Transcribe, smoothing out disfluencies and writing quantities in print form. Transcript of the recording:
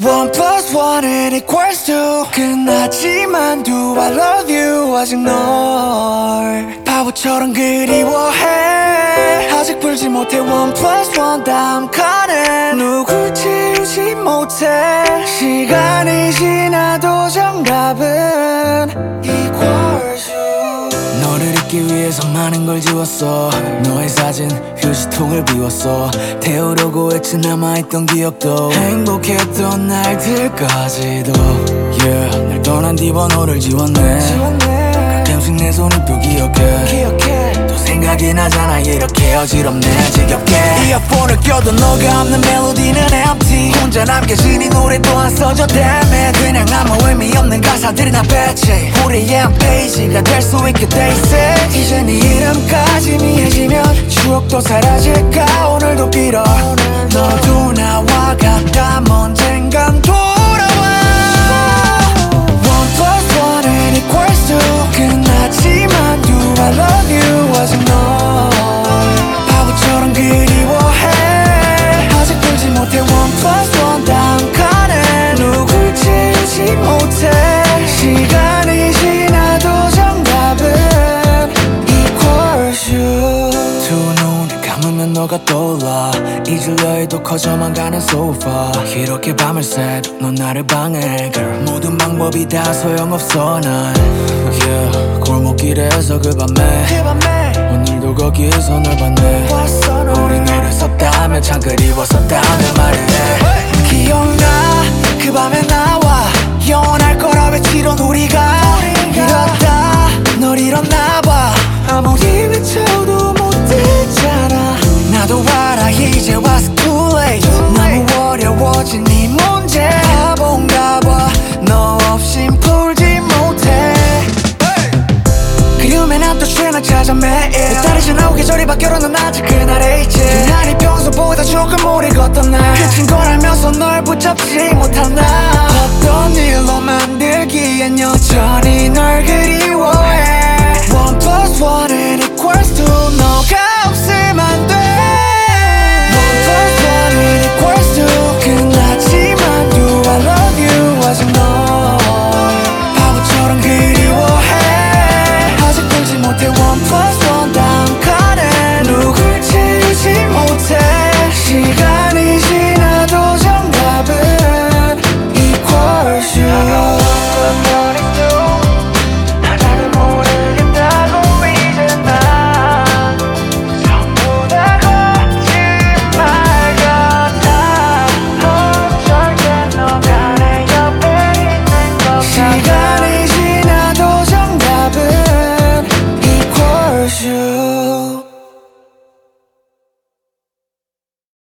One plus one은 equals two. 끝났지만 do I love you 아직 널 바보처럼 그리워해. 아직 풀지 못해 one plus one 다음 칸은 누굴 채우지 못해. 시간이 지나도 정답은 equals you. 너를 잊기 위해서 많은 걸 지웠어. 너의 사진 휴지통을 비웠어. 태우려고 했지 남아있던 기억도 행복했던 날들까지도 yeah. 날 떠난 뒤 번호를 지웠네. 가끔씩 내 손이 또 기억해. 또 생각이 나잖아 이렇게 어지럽네 지겹게. 이어폰을 껴도 너가 없는 멜로디는 empty. 혼자 남겨진 이 노래 또한 써져 damn it. 그냥 아무 의미 없는 가사들이나 뺐지. 우리의 한 페이지가 될 수 있게 돼 있어. 이제 네 이름까지 미해지면 추억도 사라질까. 오늘도 빌어 너도 나와 같다면 언젠간 돌아와. One plus one은 equals two. 끝났지만 do I love you 아직 널 바보처럼 그리워해. 아직 풀지 못해 one plus one 다음 칸은 누굴 채우지 못해. 시간이 지나도 정답은 equals you. 두 눈을 감으면 너가 떠올라. 잊으려 해도 커져만 가는 so far. 이렇게 밤을 새도 넌 나를 방해 girl. 모든 방법이 다 소용없어 난 yeah. 골목길에서 그 밤에 오늘도 거기에서 널 봤네. 우리 노래 썼다면 참 그리웠었다면 말을 해. 기억나 그 밤에 나와 영원할 거라 외치던 우리가 이렇다 널 잃었나봐. 아무리 외쳐도 못 듣잖아. 나도 알아 이제 와서 too late. 너무 어려워진 네 문제. 바본가 봐 너 없인 풀지 못해. 그리움에 난 또 쉴날 찾아 매일. 몇 달이 지나고 계절이 바뀌어 넌 아직 그날에 있지. 그날이 평소보다 조금 오래 걷던 날. 그친 걸 알면서 널 붙잡지 못한 나. 어떤 일로 만들기엔 여전히 널 그리워해.